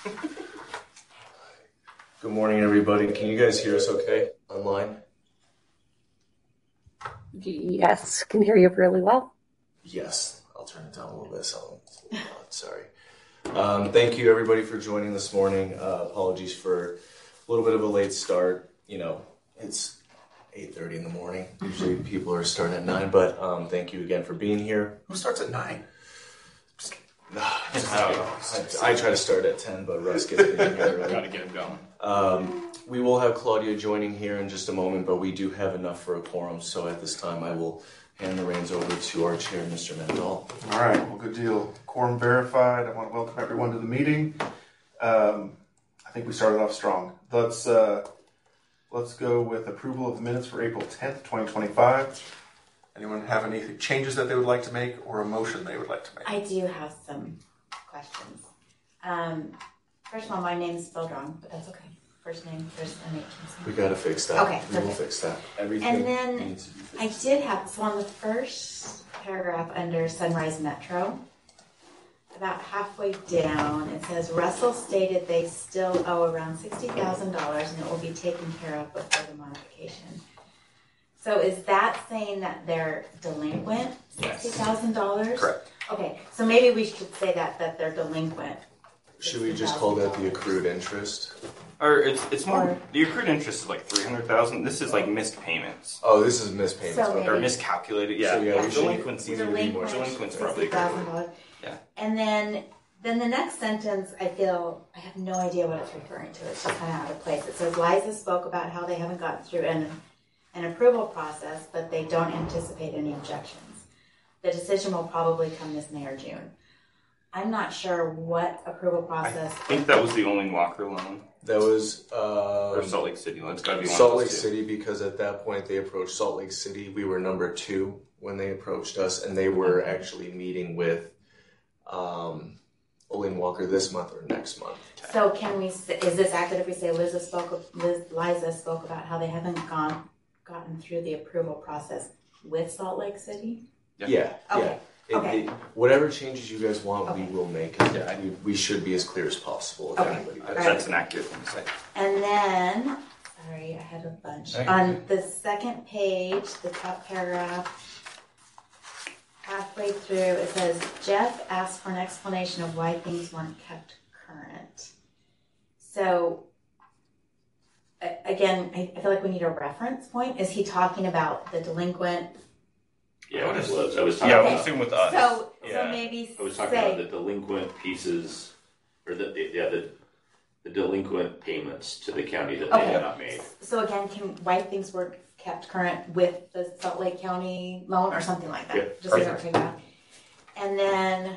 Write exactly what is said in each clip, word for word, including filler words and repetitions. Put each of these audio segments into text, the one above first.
Good morning, everybody. Can you guys hear us okay online? Yes, can hear you really well. Yes, I'll turn it down a little bit. So it's a little loud. Sorry. Um, thank you, everybody, for joining this morning. Uh, apologies for a little bit of a late start. You know, it's eight thirty in the morning. Usually people are starting at nine, but um, thank you again for being here. Who starts at nine? I don't know. I, I try to start at ten, but Russ gets me in here early. Gotta get him going. Um, we will have Claudia joining here in just a moment, but we do have enough for a quorum, so at this time I will hand the reins over to our chair, Mister Mandel. All right, well, good deal. Quorum verified. I want to welcome everyone to the meeting. Um, I think we started off strong. Let's uh, let's go with approval of the minutes for April tenth, twenty twenty-five. Anyone have any changes that they would like to make or a motion they would like to make? I do have some questions. Um, first of all, my name is spelled wrong, but that's okay. First name, first N H. We gotta fix that. Okay, we will perfect. fix that. Everything And then needs to be fixed. I did have, so on the first paragraph under Sunrise Metro, about halfway down, it says Russell stated they still owe around sixty thousand dollars and it will be taken care of before the modification. So is that saying that they're delinquent sixty thousand dollars? Correct. Okay, so maybe we should say that, that they're delinquent. Should we just call that the accrued interest? Or it's it's more Or- the accrued interest is like three hundred thousand. This is like missed payments Oh, this is missed payments. So okay. or maybe- miscalculated. Yeah, So, yeah, we should- delinquency. we need to read more. Delinquent's probably a good sixty thousand word. dollars. Yeah. And then, then the next sentence, I feel, I have no idea what it's referring to. It's just kind of out of place. It says, Liza spoke about how they haven't gotten through an, an approval process, but they don't anticipate any objections. The decision will probably come this May or June. I'm not sure what approval I process. think that was the only Walker loan That was or uh, Salt Lake City loan. It's got to be one Salt of Lake those two. City, because at that point they approached Salt Lake City. We were number two when they approached us, and they were Okay. actually meeting with um, Olin Walker this month or next month. So can we, say, is this accurate if we say Liza spoke, Liz, Liza spoke about how they haven't gone, gotten through the approval process with Salt Lake City? Yeah. Yeah, Okay. yeah. It, Okay. it, whatever changes you guys want, Okay. we will make. And Yeah. we, we should be as clear as possible. If Okay. anybody does. Right. That's an accurate thing to say. And then, sorry, I had a bunch. Hey. On the second page, the top paragraph, halfway through, it says, Jeff asked for an explanation of why things weren't kept current. So, a- again, I I feel like we need a reference point. Is he talking about the delinquent? Yeah, I was, I was talking Yeah, I Okay. would about, assume with us. So, so yeah. maybe I was talking about the say, delinquent pieces, or the, yeah, the, the delinquent payments to the county that they Okay. have not made. so again, can, why things weren't kept current with the Salt Lake County loan or something like that? Yeah, Just so we don't perfect. figure out. And then,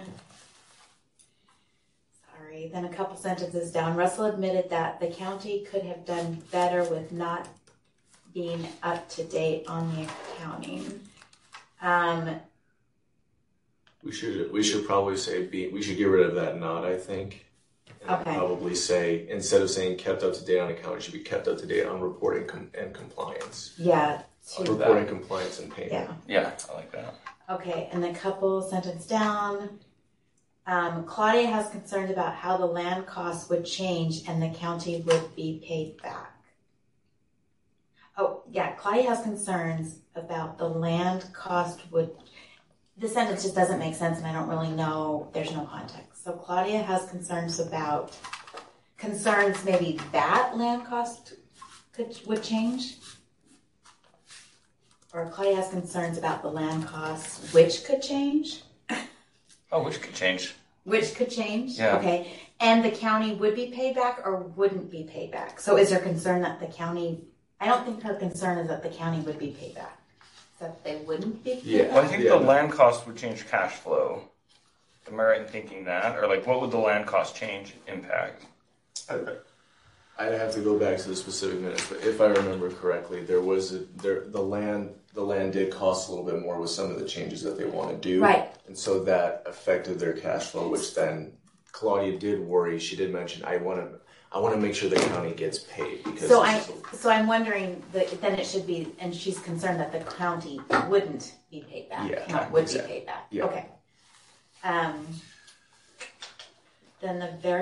sorry, then a couple sentences down, Russell admitted that the county could have done better with not being up to date on the accounting. Um, We should we should probably say be, we should get rid of that not, I think. And Okay. probably say, instead of saying kept up to date on account, it should be kept up to date on reporting com- and compliance. yeah, Uh, to, reporting compliance and payment. yeah. Yeah, I like that. Okay, and a couple sentences down, um, Claudia has concerns about how the land costs would change and the county would be paid back. Oh, yeah, Claudia has concerns about the land cost would, this sentence just doesn't make sense and I don't really know, there's no context. So Claudia has concerns about, concerns maybe that land cost could, would change? Or Claudia has concerns about the land costs, which could change? Oh, which could change. Which could change? Yeah. Okay. And the county would be paid back or wouldn't be paid back? So is there concern that the county, I don't think her concern is that the county would be paid back. That they wouldn't be paid Yeah. Well, I back? think Yeah. the land cost would change cash flow. Am I right in thinking that? Or like, what would the land cost change impact? Uh, I'd have to go back to the specific minutes, but if I remember correctly, there was a, there the land the land did cost a little bit more with some of the changes that they want to do, Right. and so that affected their cash flow. Which then Claudia did worry. She did mention, I want to I want to make sure the county gets paid because So this I, is a- so I'm wondering that then it should be, and she's concerned that the county wouldn't be paid back. Yeah, Count would exactly. be paid back. Yeah. Okay. Um, then the very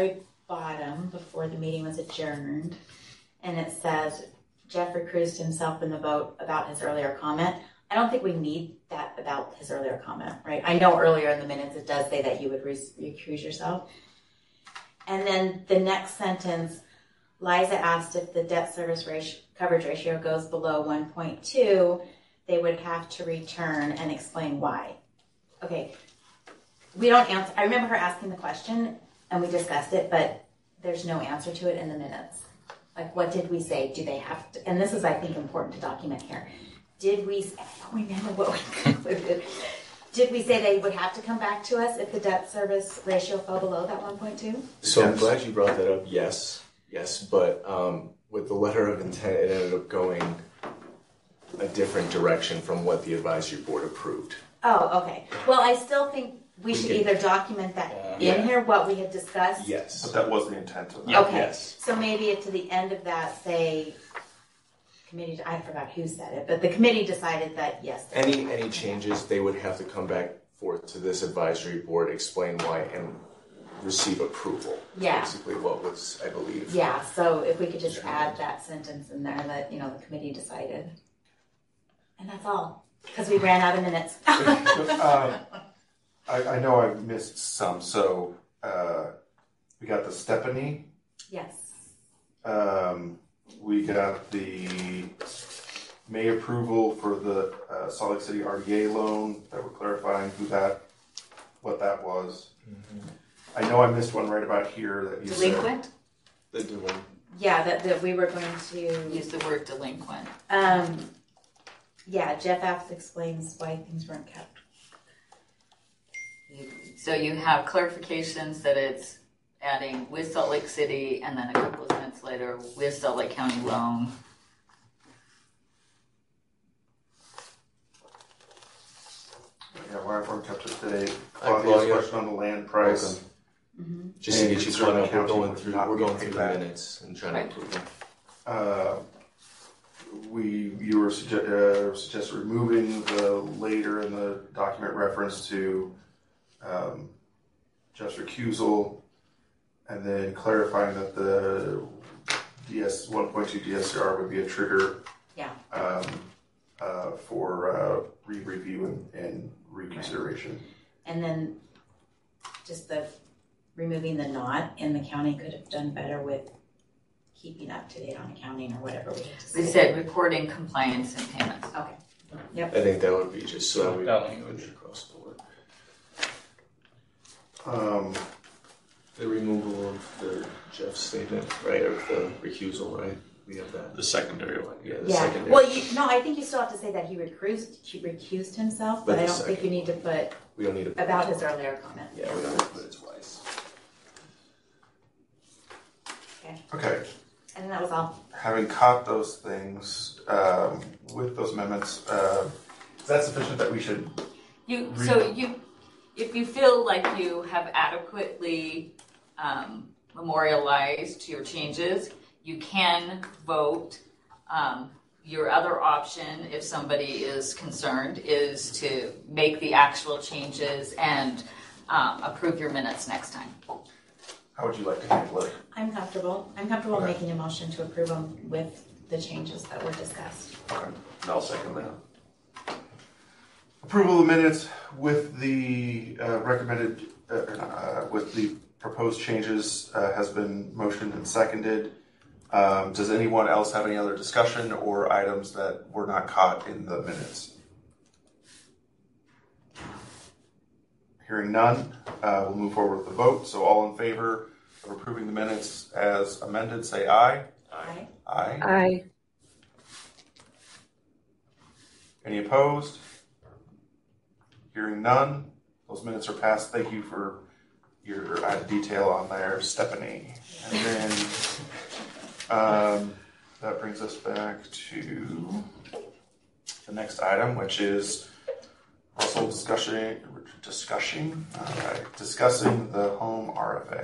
bottom before the meeting was adjourned, and it says Jeff recused himself in the vote about his earlier comment. I don't think we need that about his earlier comment, right? I know earlier in the minutes it does say that you would re- recuse yourself. And then the next sentence, Liza asked if the debt service ratio, coverage ratio goes below one point two, they would have to return and explain why. Okay, we don't answer. I remember her asking the question and we discussed it, but there's no answer to it in the minutes. Like, what did we say? Do they have to? And this is, I think, important to document here. Did we, I don't remember what we concluded. Did we say they would have to come back to us if the debt service ratio fell below that one point two? So I'm glad you brought that up. Yes, yes, but um, with the letter of intent, it ended up going a different direction from what the advisory board approved. Oh, okay. Well, I still think we, We should can- either document that Yeah. in here, what we had discussed. Yes. But that was the intent of that. Yeah. Okay. Yes. So maybe at to the end of that, say, committee, I forgot who said it, but the committee decided that yes. Any any changes, they would have to come back forth to this advisory board, explain why, and receive approval. Yeah. Basically, what was, I believe. Yeah, so if we could just add that sentence in there that, you know, the committee decided. And that's all, because we ran out of minutes. um, I, I know I've missed some, so uh, we got the Stephanie. Yes. Um, we got the May approval for the uh, Salt Lake City R D A loan that we're clarifying who that, what that was. Mm-hmm. I know I missed one right about here that you Delinquent? The delinquent. Yeah, that, that we were going to, Use the word delinquent. um, yeah, Jeff Apps explains why things weren't kept. So you have clarifications that it's adding with Salt Lake City, and then a couple of minutes later with Salt Lake County loan. Yeah, why weren't kept up to date. Hi, Claudia's Claudia. question on the land price. Mm-hmm. Just to And get you concern caught up, we're county going would through, not we're be going paid through the back. minutes and trying Right. to approve them. Uh, we you were sugge- uh, suggest removing the later in the document reference to um, Jeff's recusal, and then clarifying that the D S one point two D S C R would be a trigger Yeah. um, uh, for uh, re-review and, and reconsideration. And then just the removing the not in the county could have done better with keeping up to date on accounting or whatever we had to say. We said reporting, compliance, and payments. Okay. Yep. I think that would be just so we That language. across the board. Um, The removal of the Jeff statement, right, or the recusal, right? We have that. The secondary one. Yeah, the Yeah. secondary. Well, you, no, I think you still have to say that he recused, he recused himself, but, But I the don't think you second- need to put we don't need to put about it. his earlier comment. Yeah, we don't need to put it twice. Okay. okay. And then that was all. Having caught those things um, with those amendments, uh, is that sufficient that we should? You so you, if you feel like you have adequately um, memorialized your changes, you can vote. Um, your other option, if somebody is concerned, is to make the actual changes and um, approve your minutes next time. How would you like to handle it? I'm comfortable. I'm comfortable Okay. making a motion to approve them with the changes that were discussed. Okay. I'll second that. Approval of minutes with the uh, recommended, uh, uh, with the proposed changes uh, has been motioned and seconded. Um, does anyone else have any other discussion or items that were not caught in the minutes? Hearing none, uh, we'll move forward with the vote. So all in favor of approving the minutes as amended, say aye. Aye. Aye. Aye. Any opposed? Hearing none, those minutes are passed. Thank you for your added detail on there, Stephanie. And then um, that brings us back to the next item, which is Russell discussing, discussing, all right, discussing the home R F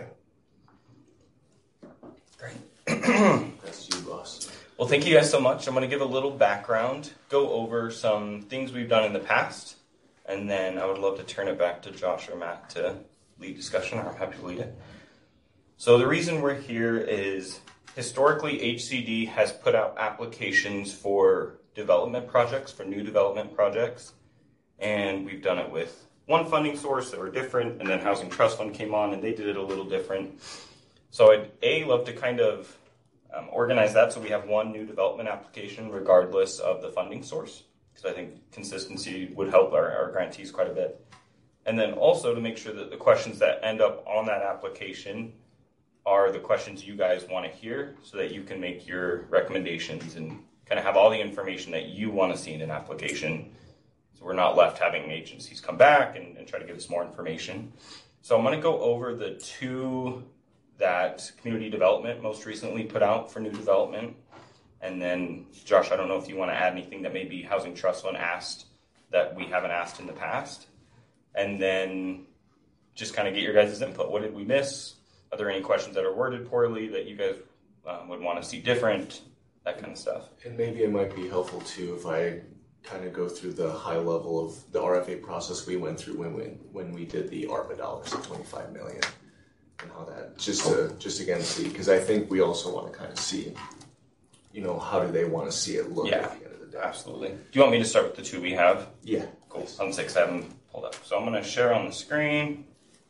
A. That's you, boss. Well, thank you guys so much. I'm going to give a little background, go over some things we've done in the past, and then I would love to turn it back to Josh or Matt to lead discussion, or I'm happy to lead it. So the reason we're here is historically H C D has put out applications for development projects, for new development projects, and we've done it with one funding source that were different, and then Housing Trust Fund came on and they did it a little different. So I'd A, love to kind of um, organize that so we have one new development application regardless of the funding source, because I think consistency would help our, our grantees quite a bit. And then also to make sure that the questions that end up on that application are the questions you guys want to hear so that you can make your recommendations and kind of have all the information that you want to see in an application. So we're not left having agencies come back and, and try to give us more information. So I'm going to go over the two that community development most recently put out for new development. And then, Josh, I don't know if you want to add anything that maybe Housing Trust Fund asked that we haven't asked in the past. And then just kind of get your guys' input. What did we miss? Are there any questions that are worded poorly that you guys um, would want to see different? That kind of stuff. And maybe it might be helpful too if I kind of go through the high level of the R F A process we went through when we when we did the ARPA dollars of twenty-five million and how that just to just again see, because I think we also want to kind of see, you know, how do they want to see it look Yeah, at the end of the day. Absolutely. Do you want me to start with the two we have? Yeah. Cool. Please. On six, I have them pulled up. So I'm going to share on the screen.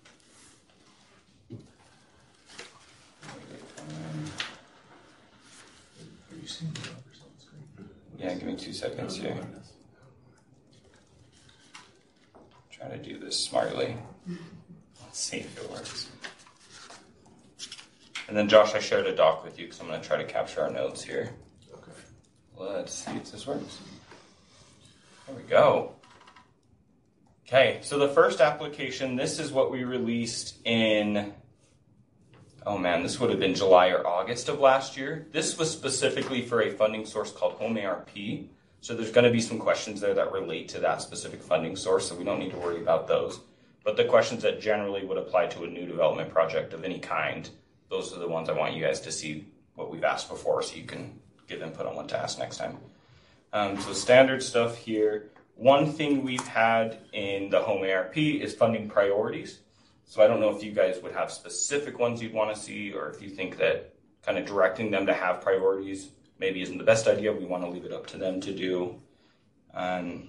Are you seeing the numbers on the screen? Yeah, give me two seconds here. Try to do this smartly. Let's see if it works. And then, Josh, I shared a doc with you because I'm going to try to capture our notes here. Okay. Let's see if this works. There we go. Okay, so the first application, this is what we released in, oh man, this would have been July or August of last year. This was specifically for a funding source called Home A R P. So there's going to be some questions there that relate to that specific funding source, so we don't need to worry about those. But the questions that generally would apply to a new development project of any kind, those are the ones I want you guys to see what we've asked before so you can give input on what to ask next time. Um, so standard stuff here. One thing we've had in the Home A R P is funding priorities. So I don't know if you guys would have specific ones you'd want to see, or if you think that kind of directing them to have priorities maybe isn't the best idea. We want to leave it up to them to do. Um,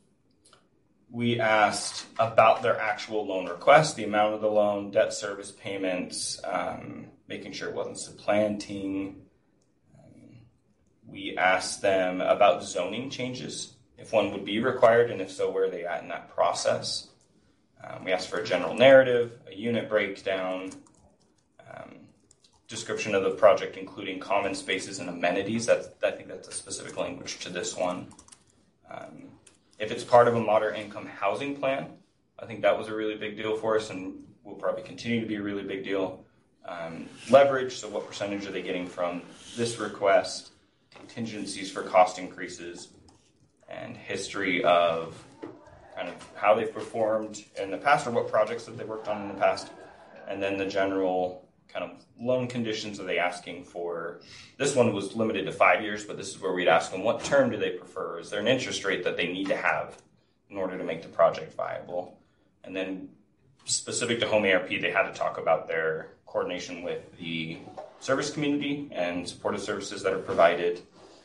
we asked about their actual loan request, the amount of the loan, debt service payments, um, making sure it wasn't supplanting. Um, we asked them about zoning changes, if one would be required, and if so, where are they at in that process. Um, we asked for a general narrative, a unit breakdown, um, description of the project, including common spaces and amenities. That's, I think that's a specific language to this one. Um, if it's part of a moderate income housing plan, I think that was a really big deal for us and will probably continue to be a really big deal. Um, leverage, so what percentage are they getting from this request, contingencies for cost increases, and history of kind of how they've performed in the past or what projects that they worked on in the past, and then the general kind of loan conditions are they asking for. This one was limited to five years, but this is where we'd ask them, what term do they prefer? Is there an interest rate that they need to have in order to make the project viable? And then specific to Home A R P, they had to talk about their coordination with the service community and supportive services that are provided,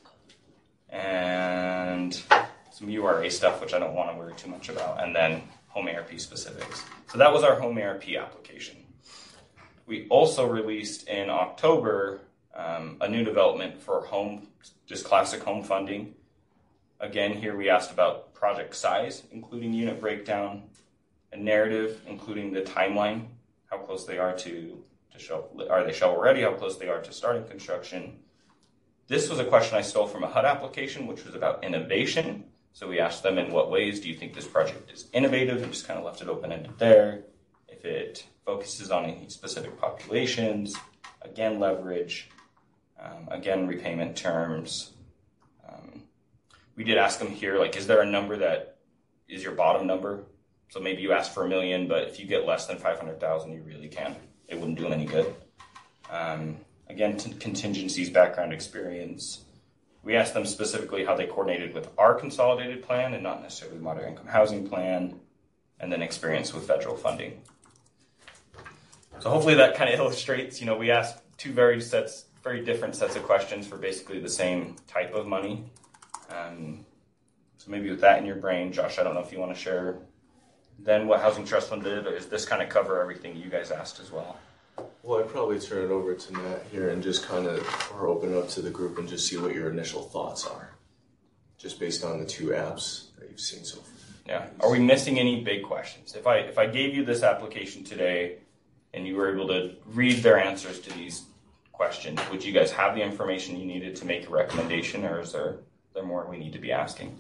and some U R A stuff, which I don't want to worry too much about, and then Home A R P specifics. So that was our Home A R P application. We also released in October um, a new development for home, just classic home funding. Again, here we asked about project size, including unit breakdown, a narrative, including the timeline, how close they are to, to shovel, are they shovel ready, how close they are to starting construction. This was a question I stole from a H U D application, which was about innovation. So we asked them, in what ways do you think this project is innovative, and just kind of left it open-ended there. If it focuses on any specific populations, again, leverage, um, again, repayment terms. Um, we did ask them here, like, is there a number that is your bottom number? So maybe you ask for a million, but if you get less than five hundred thousand, you really can't. It wouldn't do them any good. Um, again, t- contingencies, background experience. We asked them specifically how they coordinated with our consolidated plan and not necessarily moderate income housing plan, and then experience with federal funding. So hopefully that kind of illustrates, you know, we asked two very sets, very different sets of questions for basically the same type of money. Um, so maybe with that in your brain, Josh, I don't know if you want to share then what Housing Trust Fund did, or does this kind of cover everything you guys asked as well? Well, I'd probably turn it over to Matt here and just kind of, or open it up to the group and just see what your initial thoughts are, just based on the two apps that you've seen so far. Yeah. Are we missing any big questions? If I if I gave you this application today and you were able to read their answers to these questions, would you guys have the information you needed to make a recommendation, or is there, there more we need to be asking?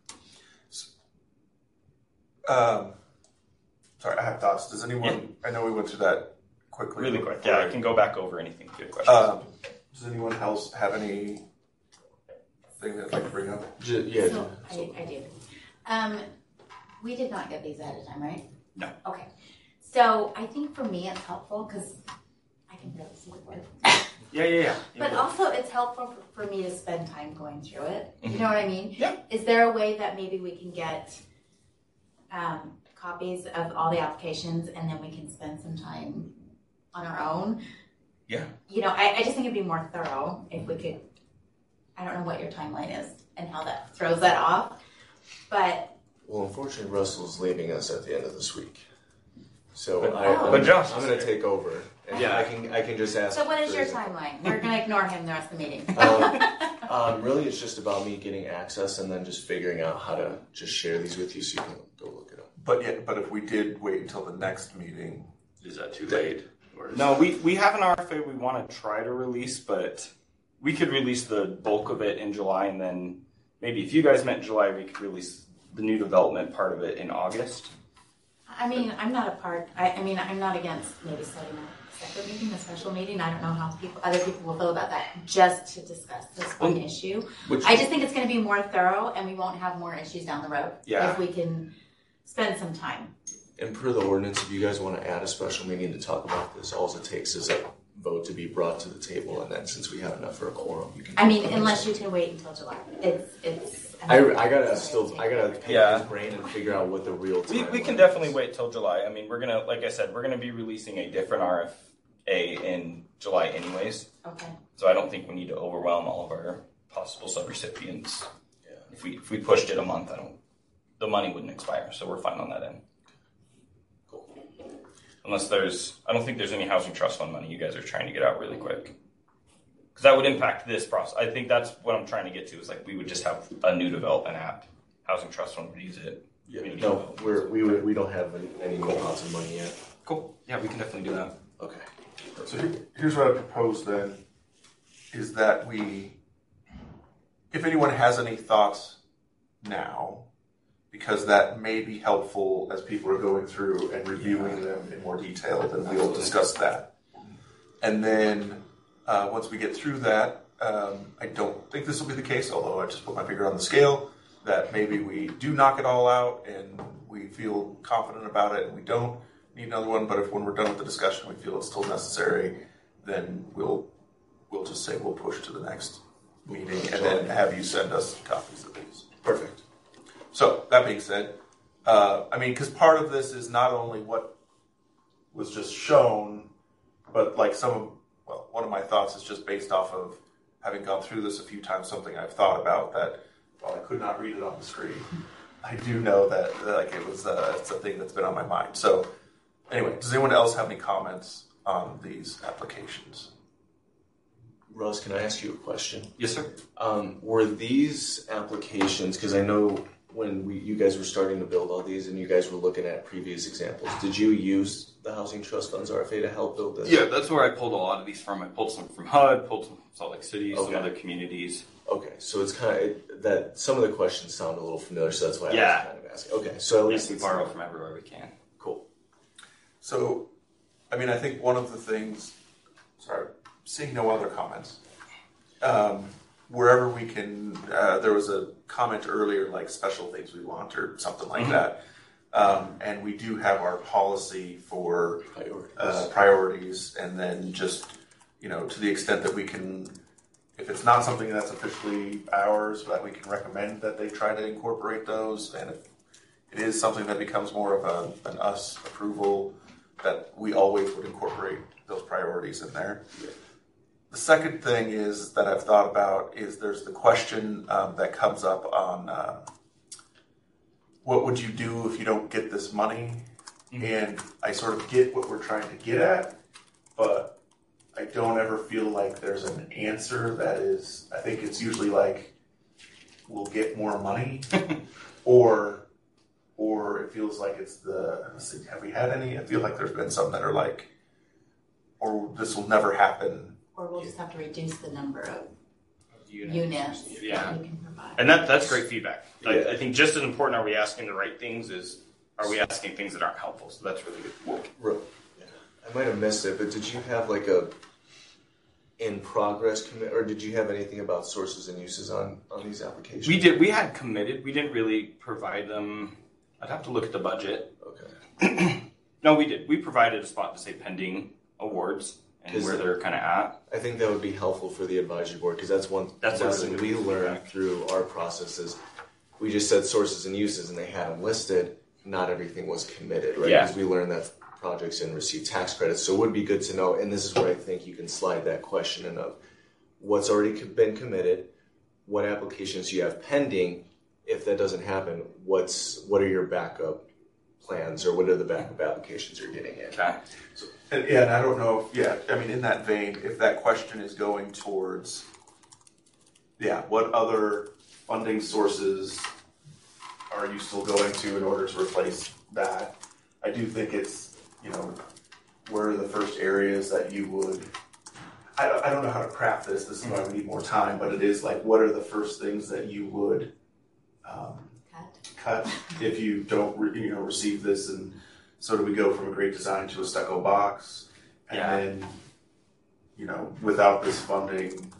Um, sorry, I have thoughts. Does anyone, I know we went through that quickly. Really quick. Yeah, I can go back over anything. Good questions. Um, does anyone else have any thing they'd like to bring up? J- yeah. So, I, I do. Um, we did not get these ahead of time, right? No. Okay. So I think for me it's helpful because I can barely see the board. Yeah, yeah, yeah. But also it's helpful for, for me to spend time going through it. You know what I mean? Yeah. Is there a way that maybe we can get um, copies of all the applications and then we can spend some time on our own? Yeah. You know, I, I just think it'd be more thorough if we could. I don't know what your timeline is and how that throws that off, but Well, unfortunately, Russell's leaving us at the end of this week, so But- I, I'm, but Josh I'm is going to here. take over. And Yeah. I can I can just ask. so what is for your his- timeline? We're gonna ignore him the rest of the meeting. Um, um, really, it's just about me getting access and then just figuring out how to just share these with you so you can go look it up. But yeah, but if we did wait until the next meeting, Is that too late? Or is No, we, we have an R F A we want to try to release, but we could release the bulk of it in July, and then maybe if you guys met in July, we could release the new development part of it in August. I mean, I'm not a part. I, I mean, I'm not against maybe setting a separate meeting, a special meeting. I don't know how people, other people will feel about that. Just to discuss this one Well, issue. Which, I just think it's going to be more thorough, and we won't have more issues down the road Yeah. if we can spend some time. and per the ordinance, if you guys want to add a special meeting to talk about this, all it takes is a vote to be brought to the table, and then since we have enough for a quorum, you can. I mean, unless you can wait until July. It's it's. I, I gotta still I gotta pick Yeah. his brain and figure out what the real We, time we can is. definitely wait till July. I mean, we're going to, like I said, we're going to be releasing a different R F A in July anyways. Okay. So I don't think we need to overwhelm all of our possible subrecipients. Yeah. If we if we pushed it a month, I don't, the money wouldn't expire, so we're fine on that end. Cool. Unless there's, I don't think there's any housing trust fund money you guys are trying to get out really quick. Because that would impact this process. I think that's what I'm trying to get to, is like we would just have a new development app. Housing trust fund would use it. Yeah, Community no, development. we're, we would- we don't have any, any new pots of money yet. Cool. Yeah, we can definitely do that. Okay. so here- here's what I propose then, is that we, if anyone has any thoughts now, because that may be helpful as people are going through and reviewing them in more detail, then we'll discuss that. And then, uh, once we get through that, um, I don't think this will be the case, although I just put my finger on the scale, that maybe we do knock it all out and we feel confident about it and we don't need another one, but if when we're done with the discussion we feel it's still necessary, then we'll we'll just say we'll push to the next meeting and then have you send us copies of these. Perfect. So, that being said, uh, I mean, because part of this is not only what was just shown, but like some of, well, one of my thoughts is just based off of having gone through this a few times, something I've thought about that while I could not read it on the screen, I do know that like it was, uh, it's a thing that's been on my mind. So, anyway, does anyone else have any comments on these applications? Russ, can I ask you a question? Yes, sir. Um, were these applications, because I know when we, you guys were starting to build all these and you guys were looking at previous examples, did you use the Housing Trust Funds R F A to help build this? Yeah, that's where I pulled a lot of these from. I pulled some from H U D, pulled some from Salt Lake City, Okay. some other communities. Okay, so it's kind of, that some of the questions sound a little familiar, so that's why I Yeah. was kind of asking. Okay, so at least Yes, we it's borrow from everywhere we can. cool. So, I mean, I think one of the things, sorry, seeing no other comments, um, wherever we can, uh, there was a comment earlier like special things we want or something like Mhm. that. Um, and we do have our policy for Priorities. uh, priorities, and then just, you know, to the extent that we can, if it's not something that's officially ours, that we can recommend that they try to incorporate those, and if it is something that becomes more of a, an us approval, that we always would incorporate those priorities in there. The second thing is that I've thought about is there's the question um, that comes up on uh, what would you do if you don't get this money? Mm-hmm. And I sort of get what we're trying to get at, but I don't ever feel like there's an answer that is, I think it's usually like, we'll get more money, or or it feels like it's the, let's see, have we had any? I feel like there's been some that are like, or this will never happen. Or we'll just have to reduce the number of Units. units Yeah. that we can provide. And that that's great feedback. Yeah. I, I think just as important, are we asking the right things, is are we asking things that aren't helpful? So that's really good. Well, re- yeah. I might have missed it, but did you have like a in progress commit, or did you have anything about sources and uses on, on these applications? We did. We had committed. We didn't really provide them. I'd have to look at the budget. Okay. No, we did. We provided a spot to say pending awards and Is where it- they're kind of at. I think that would be helpful for the advisory board, because that's one That's a lesson really we good learned feedback. through our processes. We just said sources and uses, and they had them listed. Not everything was committed, right? Yeah. Because we learned that projects didn't receive tax credits. So it would be good to know, and this is where I think you can slide that question in of what's already co- been committed, what applications you have pending. If that doesn't happen, what's what are your backup plans, or what are the backup applications you're getting in? Okay. So, and, yeah, and I don't know if, yeah, I mean, in that vein, if that question is going towards, yeah, what other funding sources are you still going to in order to replace that? I do think it's, you know, where are the first areas that you would, I don't, I don't know how to craft this, this is why we need more time, but it is like, what are the first things that you would um, Cut. cut if you don't, re- you know, receive this? And so do we go from a great design to a stucco box? And Yeah. then, you know, without this funding,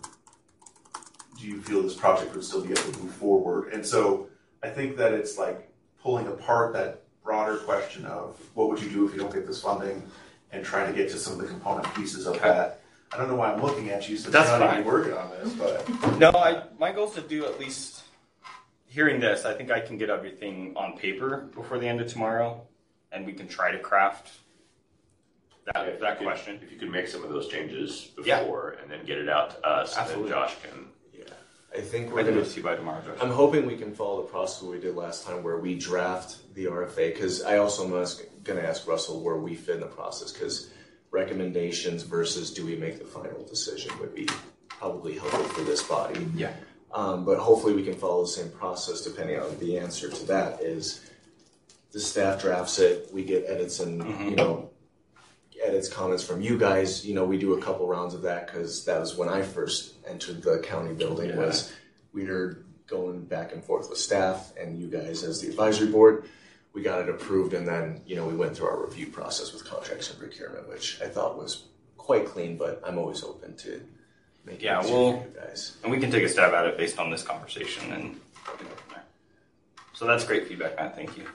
do you feel this project would still be able to move forward? And so I think that it's like pulling apart that broader question of what would you do if you don't get this funding, and trying to get to some of the component pieces of Okay. that. I don't know why I'm looking at you since That's you're not fine. even working on this, but No, I my goal is to do at least. Hearing this, I think I can get everything on paper before the end of tomorrow, and we can try to craft that Yeah, if that you could- question. If you could make some of those changes Yeah. before and then get it out to us, Absolutely. and then Josh can. Yeah, I think We're we're going gonna. to see by tomorrow, Josh. I'm hoping we can follow the process we did last time, where we draft the R F A. Because I also am going to ask Russell where we fit in the process. Because recommendations versus do we make the final decision would be probably helpful for this body. Yeah. Um, but hopefully we can follow the same process, depending on the answer to that is the staff drafts it, we get edits and, Mhm. you know, edits, comments from you guys. You know, we do a couple rounds of that, because that was when I first entered the county building. Yeah. Was we were going back and forth with staff and you guys as the advisory board. We got it approved, and then, you know, we went through our review process with contracts and procurement, which I thought was quite clean, but I'm always open to making Yeah, it easier well- for you guys. And we can take a stab at it based on this conversation, and we can go from there. So that's great feedback, Matt. Thank you.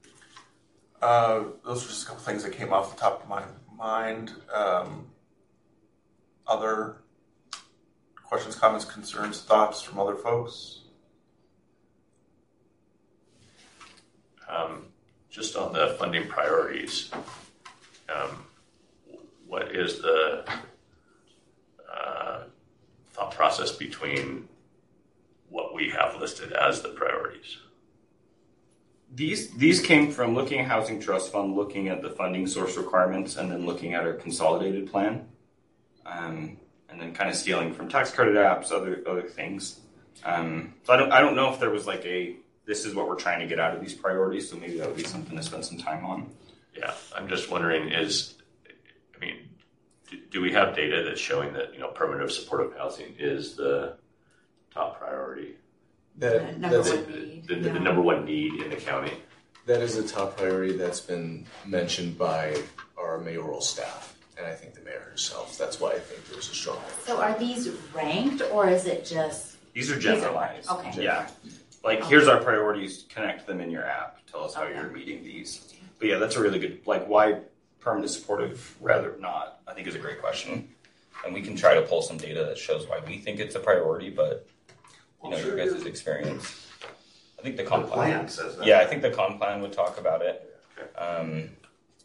Uh, those are just a couple things that came off the top of my mind. Um, other questions, comments, concerns, thoughts from other folks? Um, just on the funding priorities, um, what is the uh, thought process between what we have listed as the priorities? These these came from looking at Housing Trust Fund, looking at the funding source requirements, and then looking at our consolidated plan, um, and then kind of stealing from tax credit apps, other other things. Um, so I don't I don't know if there was like a this is what we're trying to get out of these priorities. So maybe that would be something to spend some time on. Yeah, I'm just wondering is, I mean, do, do we have data that's showing that, you know, permanent supportive housing is the top priority? That, The number that's one a, need. The, the, yeah. the number one need in the county? that is a top priority that's been mentioned by our mayoral staff, and I think the mayor herself. That's why I think there's a strong. So are these ranked, or is it just? These are These are- generalized. okay. Yeah. Like, Okay. here's our priorities, connect them in your app, tell us how Okay. you're meeting these. But yeah, that's a really good, like, why permanent supportive rather not, I think is a great question. And we can try to pull some data that shows why we think it's a priority, but, you know, Well, sure your it guys' is. experience. I think the The comp plan. plan says that. Yeah, I think the comp plan would talk about it. Okay. Um,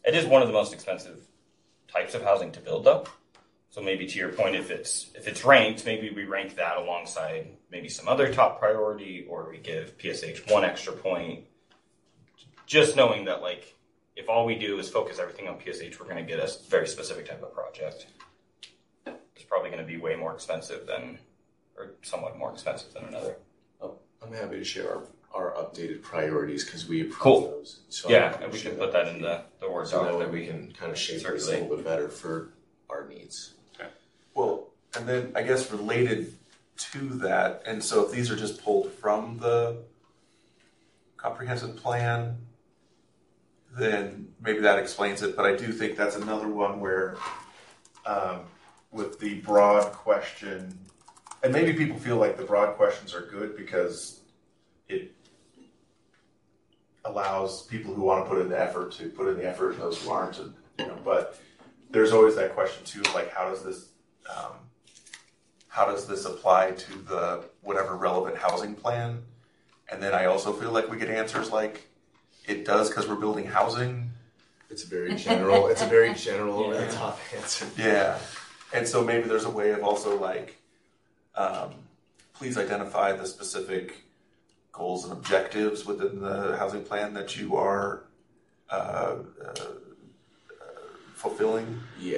It is one of the most expensive types of housing to build, though. So maybe to your point, if it's if it's ranked, maybe we rank that alongside maybe some other top priority, or we give P S H one extra point. Just knowing that, like, if all we do is focus everything on P S H, we're going to get a very specific type of project. It's probably going to be way more expensive than, or somewhat more expensive than another. Oh, I'm happy to share our, our updated priorities because we approve Cool. those. So Yeah, I'm and we share can put that in with the, the you. Word So that doc way that we we can kind of shape this a circulate. little bit better for our needs. Well, and then I guess related to that, and so if these are just pulled from the comprehensive plan, then maybe that explains it. But I do think that's another one where, um, with the broad question, and maybe people feel like the broad questions are good because it allows people who want to put in the effort to put in the effort, and those who aren't, and, you know. But there's always that question too, of like, how does this Um, how does this apply to the whatever relevant housing plan? And then I also feel like we get answers like, it does because we're building housing. It's a very general. It's a very general over the top answer. Yeah. And so maybe there's a way of also like, um, please identify the specific goals and objectives within the housing plan that you are uh, uh, uh, fulfilling. Yeah.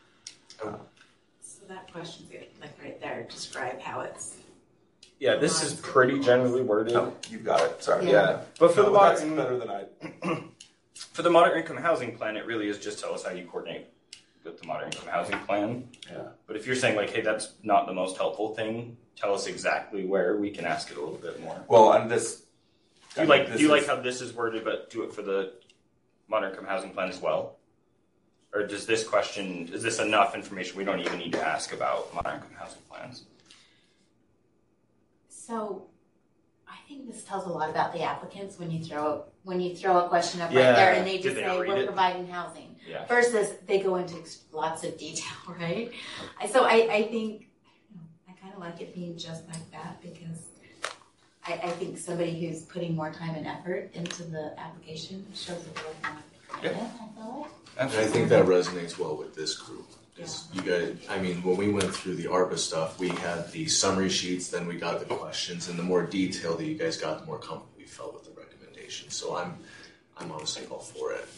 So that question's good, like right there, describe how it's. Yeah, this is pretty generally worded. Oh, you got it. Sorry. Yeah. Yeah, but for No, the that's moderate, better than I. for the moderate income housing plan, it really is just tell us how you coordinate with the moderate income housing plan. Yeah. But if you're saying like, hey, that's not the most helpful thing, tell us exactly where we can ask it a little bit more. Well, and this. Do you I like mean, this do you is- like how this is worded, but do it for the moderate income housing plan as well? Or does this question, is this enough information we don't even need to ask about moderate income housing plans? So, I think this tells a lot about the applicants when you throw when you throw a question up Yeah. right there and they Did just they say read we're it? providing housing. Yeah. Versus they go into ex- lots of detail, right? So I, I think I kind of like it being just like that because I, I think somebody who's putting more time and effort into the application shows a little more commitment, I feel like. And I think that resonates well with this group. Is you guys, I mean, when we went through the ARPA stuff, we had the summary sheets, then we got the questions, and the more detail that you guys got, the more comfortable we felt with the recommendations. So I'm, I'm honestly all for it.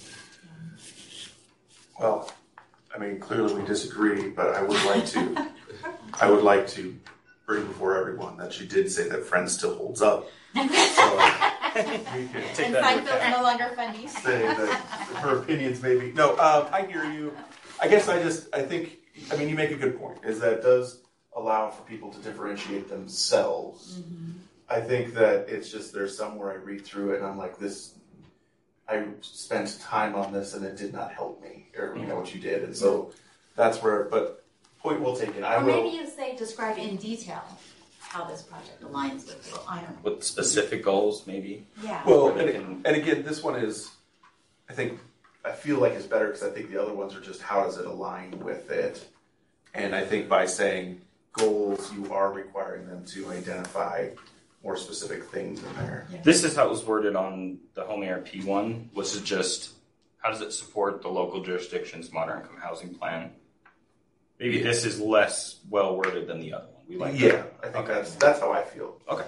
Well, I mean, clearly we disagree, but I would like to, I would like to bring before everyone that she did say that Friends still holds up. So we can Take And that into Seinfeld's no longer funny. say that her opinions maybe. No, um, I hear you. I guess I just, I think, I mean, you make a good point, is that it does allow for people to differentiate themselves. Mm-hmm. I think that it's just, there's somewhere I read through it and I'm like, this, I spent time on this and it did not help me, or you know what you did. And so that's where, but point well taken. I Or will. maybe you say describe in detail how this project aligns with the I don't know. With specific goals, maybe. Yeah. Well, Where they and, can- and again, this one is, I think, I feel like it's better because I think the other ones are just how does it align with it. And I think by saying goals, you are requiring them to identify more specific things in there. This is how it was worded on the home A R P one, which is just how does it support the local jurisdiction's moderate income housing plan? Maybe Yeah. this is less well worded than the other one. We like Yeah, that. I think Okay. that's that's how I feel. Okay.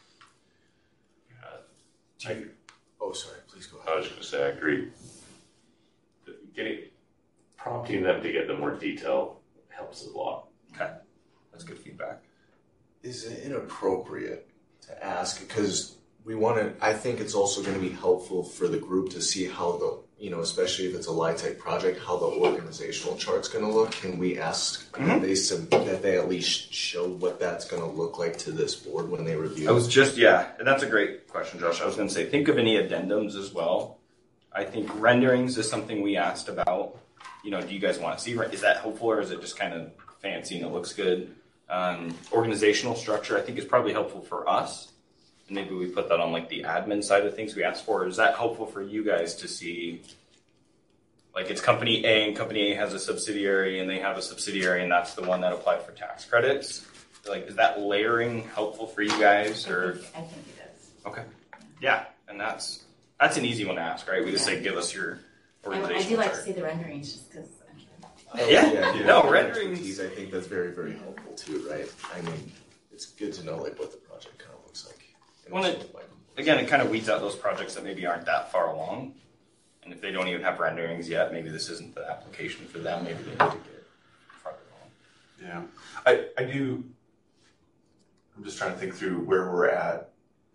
Uh, I, Oh, sorry. Please go I ahead. was going to say I agree. Getting prompting them to get the more detail helps a lot. Okay. That's good feedback. Is it inappropriate to ask? Because we want to, I think it's also going to be helpful for the group to see how the, you know, especially if it's a LIHTC project, how the organizational chart's going to look. Can we ask Mm-hmm. that they sub- that they at least show what that's going to look like to this board when they review? I was just, yeah, and that's a great question, Josh. I was going to say, think of any addendums as well. I think renderings is something we asked about. You know, do you guys want to see, is that helpful or is it just kind of fancy and it looks good? Um, organizational structure, I think is probably helpful for us. And maybe we put that on like the admin side of things we asked for. Is that helpful for you guys to see? Like it's company A and company A has a subsidiary and they have a subsidiary and that's the one that applied for tax credits. Like, is that layering helpful for you guys or? I think, I think it is. Okay. Yeah, and that's that's an easy one to ask, right? We just say, give us your I, I organizational do like to chart. see the renderings just because. Oh, Yeah. if you No, have renderings- expertise, I think that's very, very helpful too, right? I mean, it's good to know like what the project kind of looks like. And Well, also it- what my- Again, it kind of weeds out those projects that maybe aren't that far along. And if they don't even have renderings yet, maybe this isn't the application for them. Maybe they need to get farther along. Yeah, I, I do. I'm just trying to think through where we're at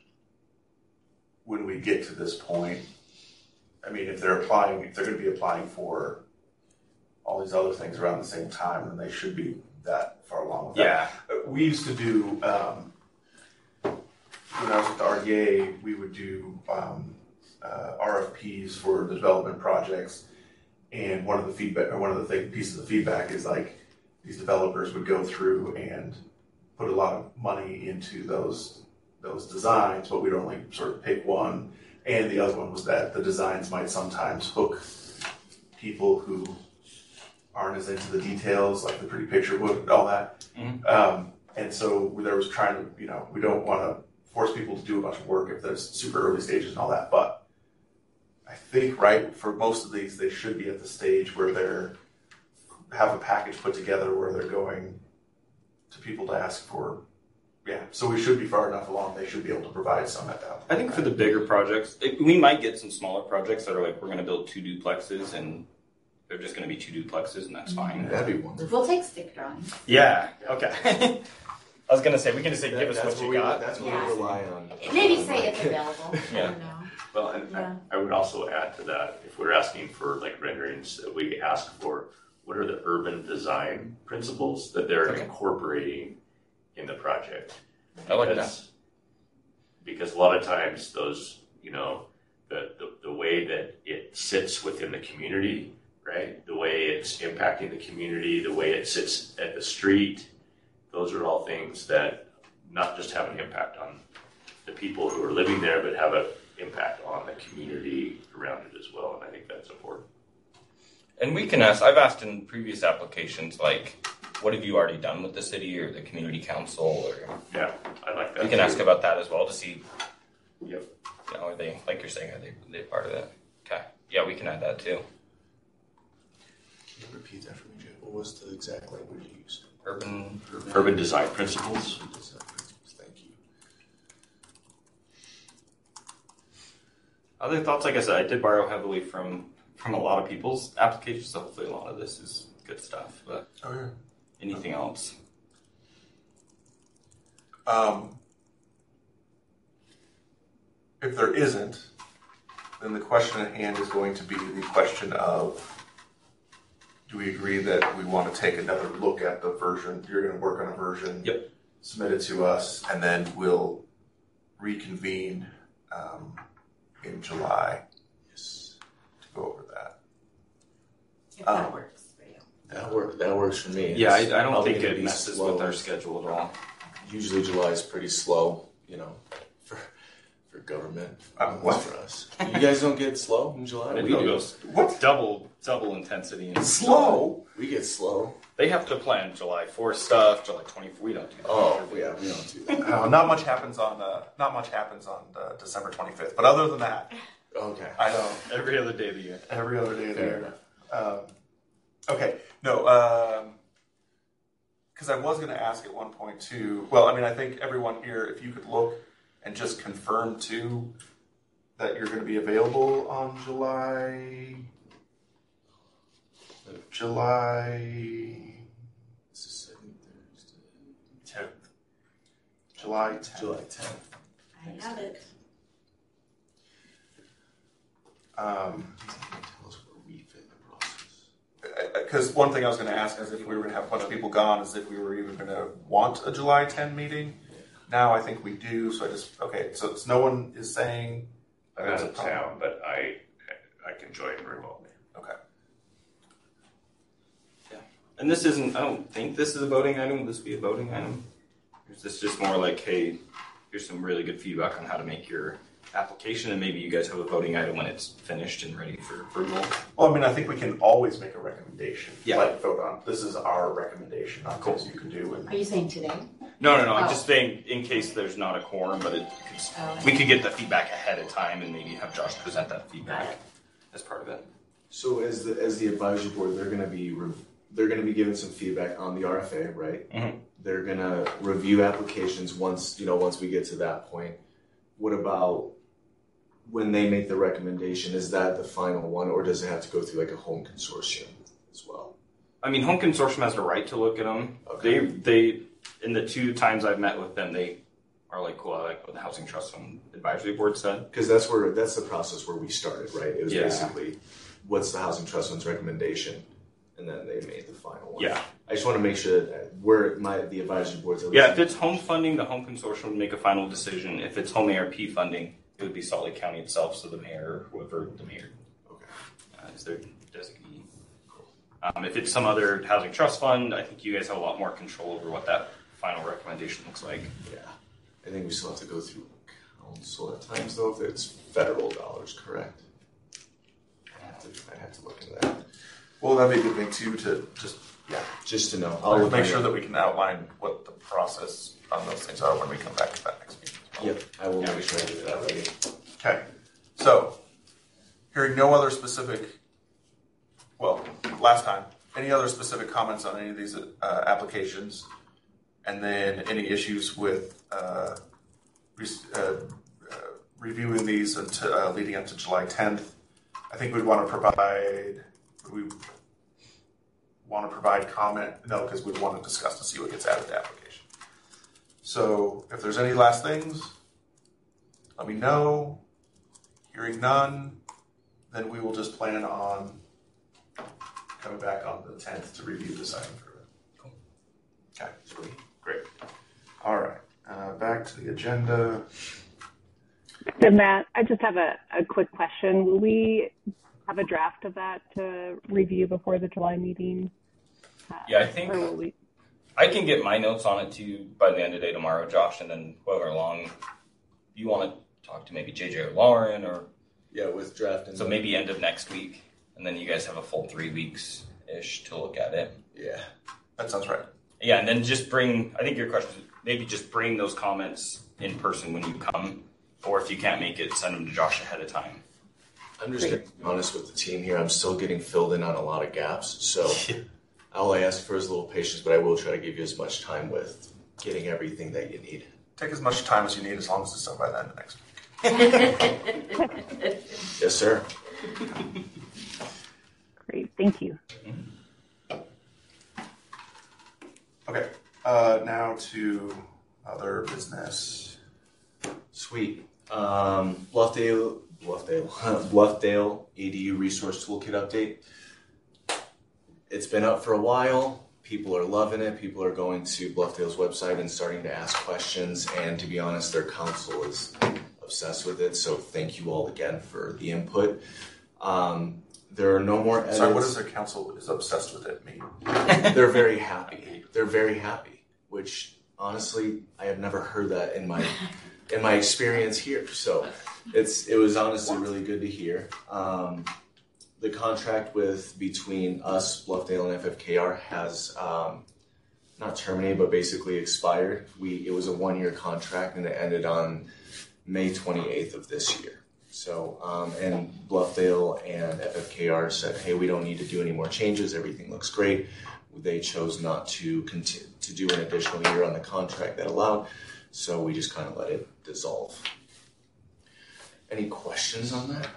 when we get to this point. I mean, if they're applying, if they're going to be applying for all these other things around the same time, then they should be that far along with that. Yeah. Uh, We used to do, um, when I was at the R D A, we would do um, uh, R F Ps for the development projects. And one of the feedback, or one of the thing, pieces of feedback is like these developers would go through and put a lot of money into those those designs, but we'd only sort of pick one. And the other one was that the designs might sometimes hook people who aren't as into the details, like the pretty picture book and all that. Mhm. Um, and so there was trying to, you know, we don't want to force people to do a bunch of work if there's super early stages and all that. But I think, right, for most of these, they should be at the stage where they're have a package put together where they're going to people to ask for. Yeah, so we should be far enough along. They should be able to provide some at that. I think for the bigger projects, it, we might get some smaller projects that are like, we're going to build two duplexes and they're just going to be two duplexes and that's fine. That'd be wonderful. We'll take stick drawings. Yeah, okay. I was going to say, we can just say, That- give us that's what you we, got. That's what Yeah. we rely on. Maybe on, say like- it's available. I Yeah. don't know. Well, and Yeah. I, I would also add to that, if we're asking for like renderings, that we ask for what are the urban design principles that they're Okay. incorporating in the project. I like that. Because- Because a lot of times those, you know, the, the, the way that it sits within the community, right? The way it's impacting the community, the way it sits at the street, those are all things that not just have an impact on the people who are living there, but have an impact on the community around it as well. And I think that's important. And we can ask, I've asked in previous applications, like, what have you already done with the city or the community council? Or Yeah, I like that. we can too. ask about that as well to see, Yep. you know, are they, like you're saying, are they, they part of that? Okay. Yeah, we can add that too. Can you repeat that for me, Jay? What was the exact language you used? Urban, Urban design principles. Urban design principles. Thank you. other thoughts, like I said, I did borrow heavily from, from a lot of people's applications, so hopefully a lot of this is good stuff. But Oh yeah. anything else? Um, if there isn't, then the question at hand is going to be the question of, do we agree that we want to take another look at the version? You're going to work on a version, Yep. submit it to us, and then we'll reconvene um, in July Yes. to go over that. If that Um, works for you. That work. That works for me. Yeah, I, It's I don't probably think gonna it be messes slow. with our schedule at all. Usually July is pretty slow, you know, for for government. Uh, Not what? for us? You guys don't get slow in July. It We do. goes What? double double intensity. And Slow? We get slow. They have to plan July fourth stuff, July twenty-fourth. We don't do that. Oh yeah, we don't do that. Uh, not much happens on uh, not much happens on uh, December twenty-fifth. But other than that, Okay. I know. Every other day of the year. Every other day of the Fair year. Um, okay, no, because I was going to ask at one point too. Well, I mean, I think everyone here, if you could look and just confirm too that you're going to be available on July, July It's the second Thursday. tenth, July tenth. July tenth. I have it. Um, Tell us where we fit in the process. Because one thing I was going to ask is if we were going to have a bunch of people gone, is if we were even going to want a July tenth meeting. Now I think we do, so I just, okay, so it's, no one is saying. I'm out of town, but I I can join remotely. Okay. And this isn't, I don't think this is a voting item. Will this be a voting item? Or is this just more like, hey, here's some really good feedback on how to make your application, and maybe you guys have a voting item when it's finished and ready for approval? Well, I mean, I think we can always make a recommendation. Yeah. Like vote on, this is our recommendation on things you can do. And Are you saying today? No, no, no. I'm Oh. just saying in case there's not a quorum, but it could, Oh. we could get the feedback ahead of time and maybe have Josh present that Got feedback it. as part of it. So as the as the advisory board, they're going to be re- they're going to be giving some feedback on the R F A, right? Mm-hmm. They're going to review applications once you know once we get to that point. What about when they make the recommendation? Is that the final one, or does it have to go through like a home consortium as well? I mean, home consortium has the right to look at them. Okay. They they in the two times I've met with them, they are like, cool. I like what the Housing Trust Fund Advisory Board said. Because that's where that's the process where we started, right? It was Yeah. basically what's the Housing Trust Fund's recommendation, and then they made the final one. Yeah. I just want to make sure that we're my the advisory boards. Are Yeah, if it's home funding, the home consortium would make a final decision. If it's home A R P funding, it would be Salt Lake County itself, so the mayor, or whoever the mayor okay. uh, is their designee. Um, if it's some other housing trust fund, I think you guys have a lot more control over what that final recommendation looks like. Yeah, I think we still have to go through council at times, though, if it's federal dollars, correct? I have to, I have to look into that. Well, that'd be a good thing too to just yeah, Just to know. I'll look make at sure it. that we can outline what the process on those things are when we come back to that next meeting. as well. Yep, I will make sure I do that ready. Okay, so hearing no other specific, well, last time, any other specific comments on any of these uh, applications, and then any issues with uh, re- uh, uh, reviewing these until, uh, leading up to July tenth. I think we'd want to provide. We want to provide comment, no, because we want to discuss to see what gets added to the application. So if there's any last things, let me know. Hearing none, then we will just plan on coming back on the tenth to review this item further. Cool. Okay, sweet. Great. All right, uh, back to the agenda. So Matt, I just have a, a quick question. Will we have a draft of that to review before the July meeting? Uh, Yeah, I think or will we? I can get my notes on it to you by the end of the day tomorrow, Josh, and then whoever along you want to talk to, maybe J J or Lauren, or Yeah, with drafting. so maybe end of next week, and then you guys have a full three weeks ish to look at it. Yeah. That sounds right. Yeah, and then just bring. I think your question is maybe just bring those comments in person when you come, or if you can't make it, send them to Josh ahead of time. I'm just going to be honest with the team here. I'm still getting filled in on a lot of gaps. So all I ask for is a little patience, but I will try to give you as much time with getting everything that you need. Take as much time as you need, as long as it's done by the end of next week. Yes, sir. Great, thank you. Okay, uh, now to other business. Sweet. Um, Bluffdale, Bluffdale, Bluffdale A D U Resource Toolkit update. It's been up for a while. People are loving it. People are going to Bluffdale's website and starting to ask questions. And to be honest, their council is obsessed with it. So thank you all again for the input. Um, there are no more edits. Sorry, what does their council is obsessed with it mean? They're very happy. They're very happy, which honestly, I have never heard that in my in my experience here. So it's it was honestly really good to hear. Um, the contract with between us, Bluffdale, and F F K R has um, not terminated, but basically expired. We it was a one year contract, and it ended on May twenty-eighth of this year. So, um, and Bluffdale and F F K R said, hey, we don't need to do any more changes. Everything looks great. They chose not to continue to do an additional year on the contract that allowed. So we just kind of let it dissolve. Any questions on that?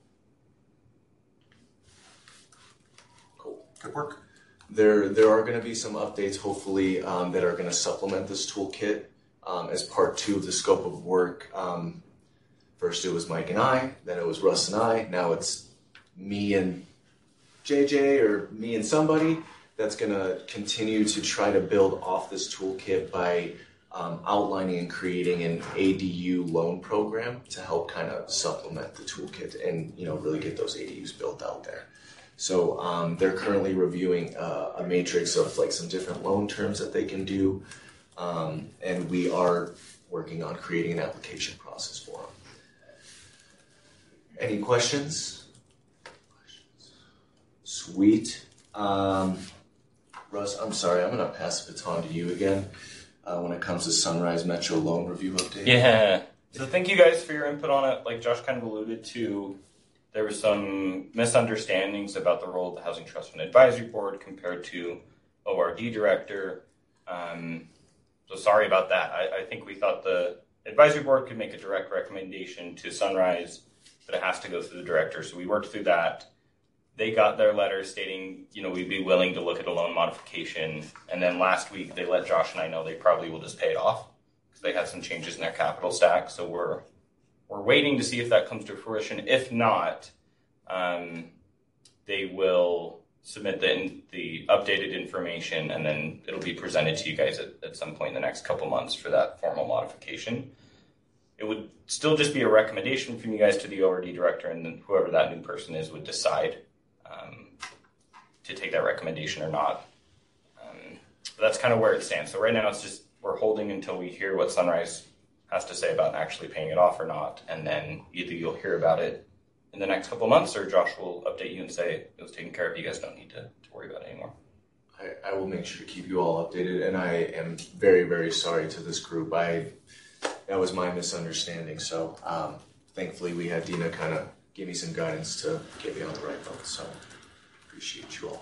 Cool. Good work. There, there are going to be some updates, hopefully, um, that are going to supplement this toolkit um, as part two of the scope of work. Um, First it was Mike and I, then it was Russ and I, now it's me and J J or me and somebody that's going to continue to try to build off this toolkit by um, outlining and creating an A D U loan program to help kind of supplement the toolkit and, you know, really get those A D Us built out there. So um, they're currently reviewing uh, a matrix of like some different loan terms that they can do, um, and we are working on creating an application process for them. Any questions? Sweet. Um, Russ, I'm sorry, I'm going to pass the baton to you again uh, when it comes to Sunrise Metro loan review update. Yeah. So thank you guys for your input on it. Like Josh kind of alluded to, there were some misunderstandings about the role of the Housing Trust Fund Advisory Board compared to O R D Director. Um, so sorry about that. I, I think we thought the Advisory Board could make a direct recommendation to Sunrise, but it has to go through the Director. So we worked through that. They got their letter stating, you know, we'd be willing to look at a loan modification. And then last week, they let Josh and I know they probably will just pay it off because they have some changes in their capital stack. So we're we're waiting to see if that comes to fruition. If not, um, they will submit the, the updated information, and then it'll be presented to you guys at, at some point in the next couple months for that formal modification. It would still just be a recommendation from you guys to the O R D Director, and then whoever that new person is would decide Um, to take that recommendation or not. Um, but that's kind of where it stands. So right now it's just we're holding until we hear what Sunrise has to say about actually paying it off or not, and then either you'll hear about it in the next couple of months, or Josh will update you and say it was taken care of. You guys don't need to, to worry about it anymore. I, I will make sure to keep you all updated, and I am very, very sorry to this group. I that was my misunderstanding. So um, thankfully we had Dina kind of give me some guidance to get me on the right boat. So appreciate you all.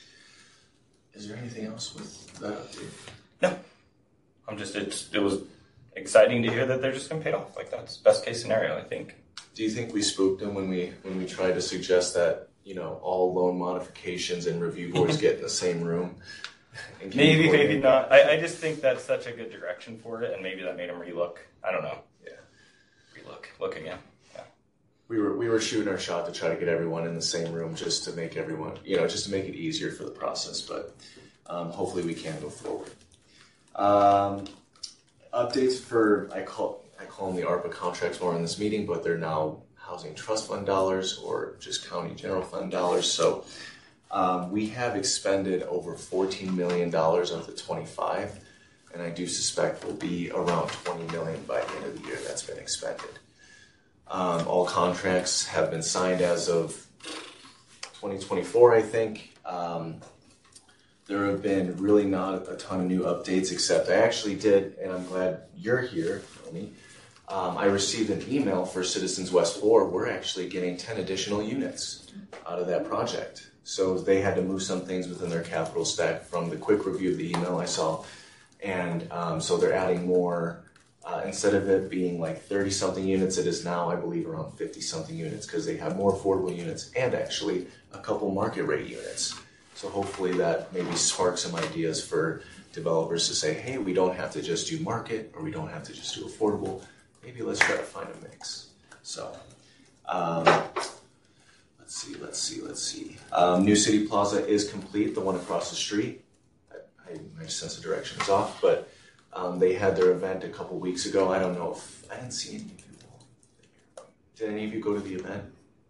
Is there anything else with that update? No, I'm just it's it was exciting to hear that they're just gonna pay it off. Like that's best case scenario, I think. Do you think we spooked them when we when we tried to suggest that, you know, all loan modifications and review boards get in the same room? Maybe, maybe not. I, I just think that's such a good direction for it, and maybe that made them relook. I don't know. Yeah, relook, look again. Yeah. We were we were shooting our shot to try to get everyone in the same room, just to make everyone, you know, just to make it easier for the process. But um, hopefully we can go forward. Um, updates for I call. I call them the ARPA contracts more in this meeting, but they're now Housing Trust Fund dollars or just County General Fund dollars. So um, we have expended over fourteen million dollars of the twenty-five, and I do suspect will be around twenty million dollars by the end of the year that's been expended. Um, all contracts have been signed as of twenty twenty-four, I think. Um, there have been really not a ton of new updates, except I actually did, and I'm glad you're here, Tony. Um, I received an email for Citizens West four. We're actually getting ten additional units out of that project. So they had to move some things within their capital stack from the quick review of the email I saw. And um, so they're adding more. Uh, instead of it being like thirty-something units, it is now, I believe, around fifty-something units because they have more affordable units and actually a couple market rate units. So hopefully that maybe sparks some ideas for developers to say, hey, we don't have to just do market or we don't have to just do affordable. Maybe let's try to find a mix. So, um, let's see, let's see, let's see. Um, New City Plaza is complete, the one across the street. I, I, my sense of direction is off, but um, they had their event a couple weeks ago. I don't know if, I didn't see any people. Did any of you go to the event?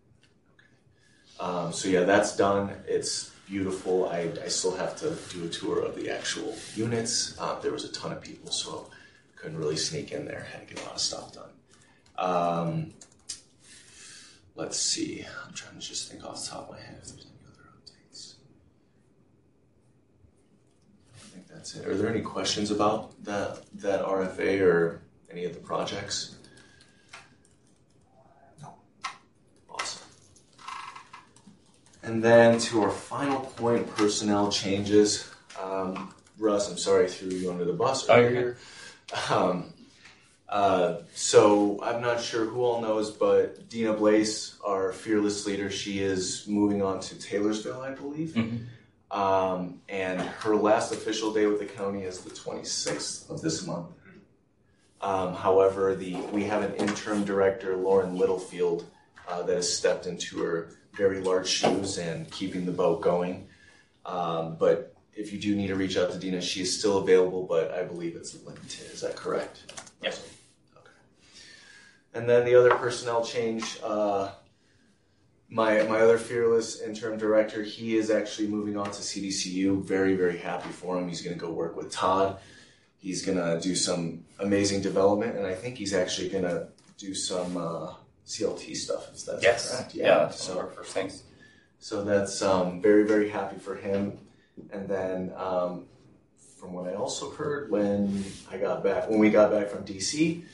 Okay. Um, so yeah, that's done. It's beautiful. I, I still have to do a tour of the actual units. Uh, there was a ton of people, so couldn't really sneak in there. Had to get a lot of stuff done. Um, let's see. I'm trying to just think off the top of my head if there's any other updates. I think that's it. Are there any questions about that that R F A or any of the projects? No. Awesome. And then to our final point, personnel changes. Um, Russ, I'm sorry I threw you under the bus earlier. Um, uh, so I'm not sure who all knows, but Dina Blaze, our fearless leader, she is moving on to Taylorsville, I believe. Mm-hmm. Um, and her last official day with the county is the twenty-sixth of this month. Um, however, the we have an interim director, Lauren Littlefield, uh, that has stepped into her very large shoes and keeping the boat going. Um, but if you do need to reach out to Dina, she is still available, but I believe it's limited. Is that correct? Yes. Okay. And then the other personnel change, uh, my my other fearless interim director, he is actually moving on to C D C U. Very, very happy for him. He's going to go work with Todd. He's going to do some amazing development, and I think he's actually going to do some uh, C L T stuff. Is that yes. correct? Yeah, yeah, that's one of our first things. So that's um, very, very happy for him. And then, um, from what I also heard when I got back, when we got back from D C,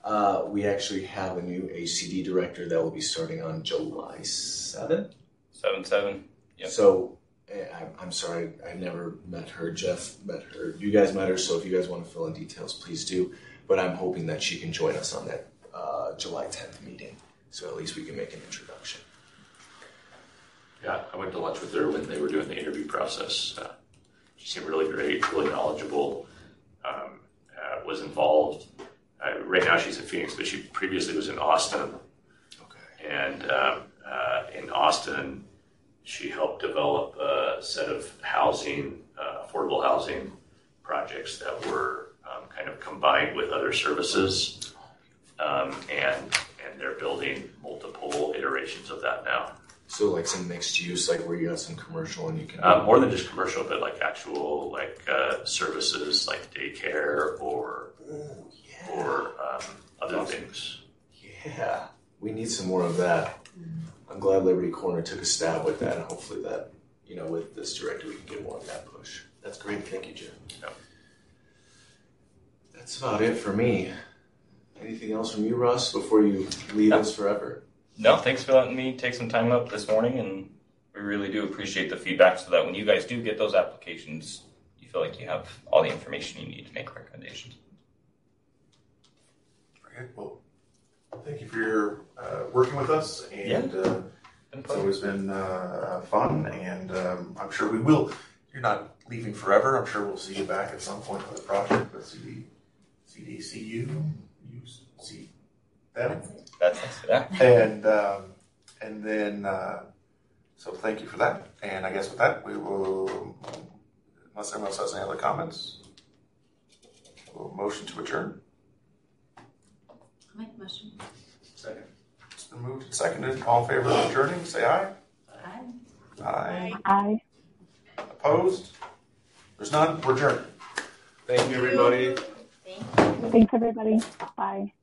Uh, we actually have a new A C D director that will be starting on July seventh. Seven seven. Yep. So eh, I'm, I'm sorry, I never met her. Jeff met her. You guys met her, so if you guys want to fill in details, please do. But I'm hoping that she can join us on that uh, July tenth meeting, so at least we can make an introduction. Yeah, I went to lunch with her when they were doing the interview process. Uh, she seemed really great, really knowledgeable, um, uh, was involved. Uh, right now she's in Phoenix, but she previously was in Austin. Okay. And um, uh, in Austin, she helped develop a set of housing, uh, affordable housing projects that were um, kind of combined with other services. Um, and, and they're building multiple iterations of that now. So like some mixed use, like where you got some commercial and you can... Uh, more than just commercial, but like actual like uh, services like daycare or Ooh, yeah. or um, other things. Yeah, we need some more of that. I'm glad Liberty Corner took a stab with that, and hopefully that, you know, with this director, we can get more of that push. That's great. Thank you, Jim. Yeah. That's about it for me. Anything else from you, Russ, before you leave No. us forever? No, thanks for letting me take some time up this morning, and we really do appreciate the feedback so that when you guys do get those applications, you feel like you have all the information you need to make recommendations. Very good. Well, thank you for your uh, working with us, and Yeah. uh, Been it's fun. always been uh, fun, and um, I'm sure we will. You're not leaving forever. I'm sure we'll see you back at some point for the project with C D, C D C U, you see them. That's it. Yeah. And um, and then, uh, so thank you for that. And I guess with that, we will, unless anyone else has any other comments, we'll motion to adjourn. I'll make a motion. Second. It's been moved and seconded. All in favor of adjourning, say aye. Aye. Aye. Aye. Opposed? There's none. We're adjourned. Thank you, everybody. Thank you. Thanks, everybody. Bye.